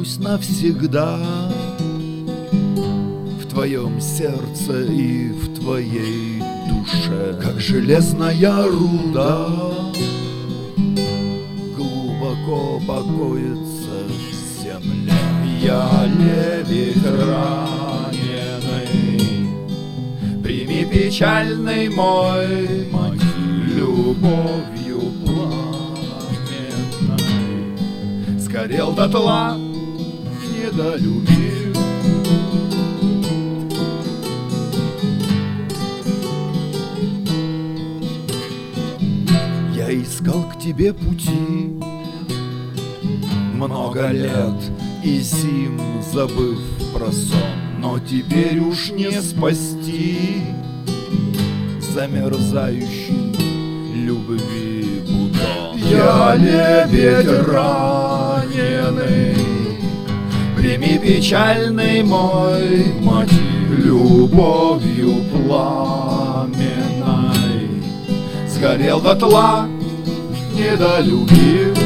останусь навсегда в твоем сердце и в твоей душе, как железная руда глубоко покоится в земле. Я лебедь раненый, прими печальный мой мотив, любовью пламенной сгорел дотла, недолюбив. Я искал к тебе пути много лет и зим, забыв про сон, но теперь уж не спасти замерзающий любви бутон. Я лебедь раненый, прими печальный мой мотив, любовью пламенной сгорел дотла, недолюбив.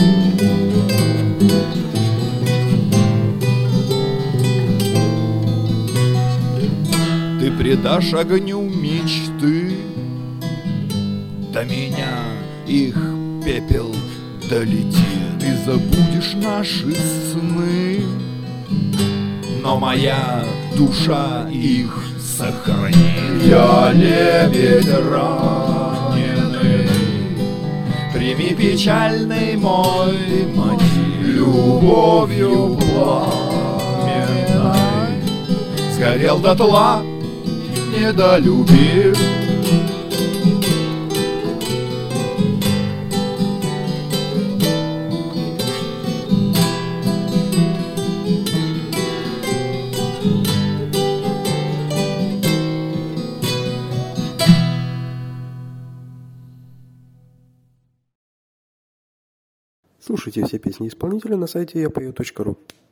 Ты предашь огню мечты, до меня их пепел долетит. Ты забудешь наши сны, но моя душа их сохранит. Я лебедь раненый, прими печальный мой мотив, любовью пламенной сгорел дотла, недолюбив. Слушайте все песни исполнителя на сайте yapою.ru.